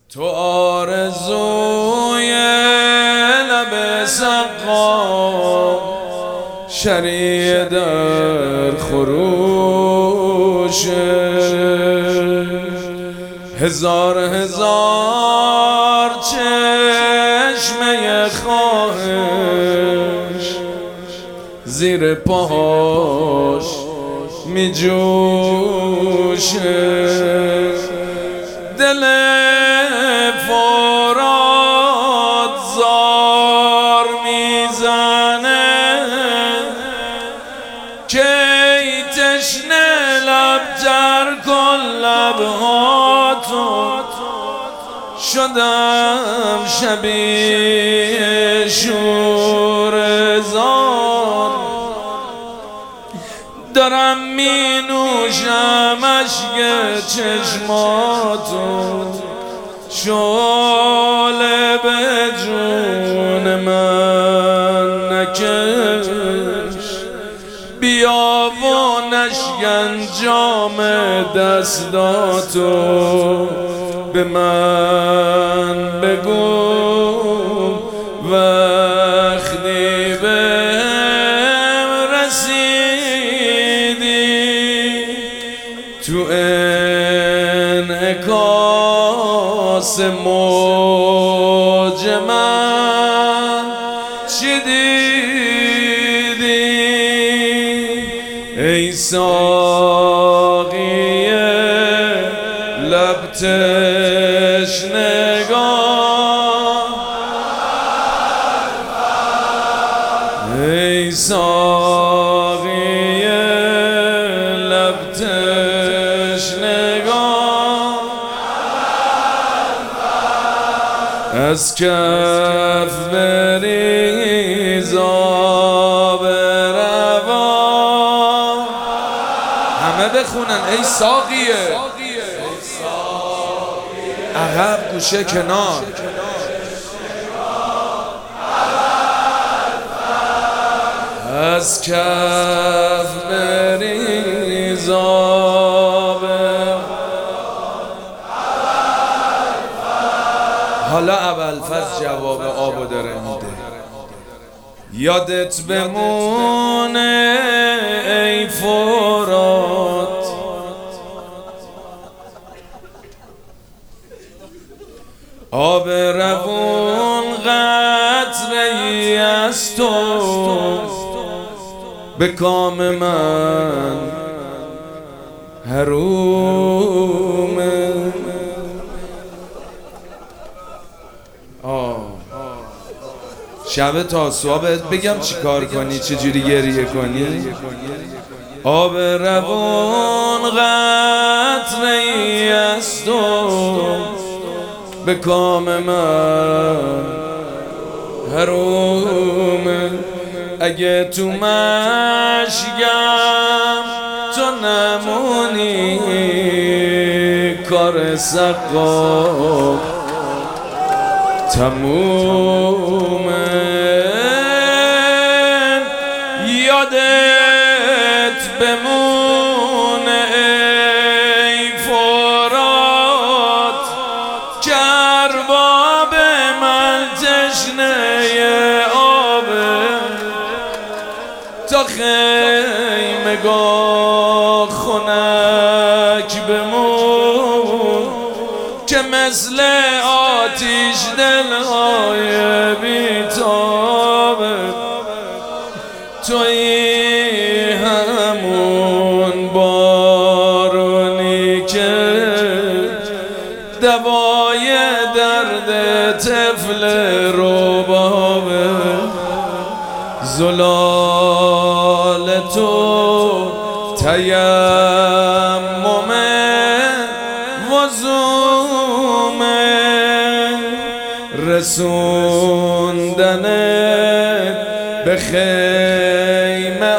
تو آرزوی لب سقا شریع در خروش، هزار هزار چشمه خواهش زیر پاهاش می جوشه، دل فراد زار میزنه که ای تشنه لب تر کن لبهاتو، شدم شبیه شورزار، دارم می نوشم اشک چشماتو، شعله به جون من نکش، بیا و نشکن جام دستاتو، به من بگو وقتی بهم رسیدی تو انعکاس موج من چی دیدی؟ ای ساقی لب تشنگان، ای ساقی لب تشنگان، از کف بریز آب روان. همه بخونن ای ساقیه، عقب گوشه کنار، از کف بریز آب. حالا ابوالفضل جواب آبو داره میده. یادت بمونه ای فرات، آب روون قطره‌ای از تو، به کام من حرومه. شب تاسوعا بهت بگم چی کار کنی، چجوری گریه کنی. آب روون قطره‌ای از تو، به کام من حرومه. اگه تو مشگم تو نمونی، کار سقا تمومه. یادت بمونه ای فرات، که ارباب من تشنه آبه، تا خیمگاه خنک بمون، که مثل آتیش دلهای بیتابه. توی همون بارونی که دوای درد طفل ربابه، زلال تو تیمم وضومه، رسوندن به خیمه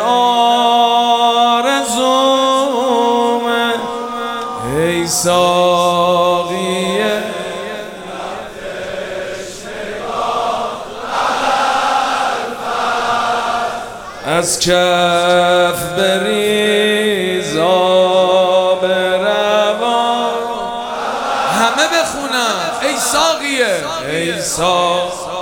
آرزومه. ای ساقی از کف بریز آب روان. همه بخون. بخونم ای ساقیه ای ساقیه